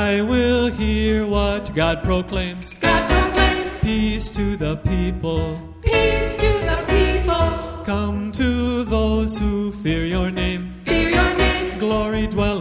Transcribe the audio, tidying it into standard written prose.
I will hear what God proclaims. God proclaims Peace to the people. peace to the people. Come to those who fear your name.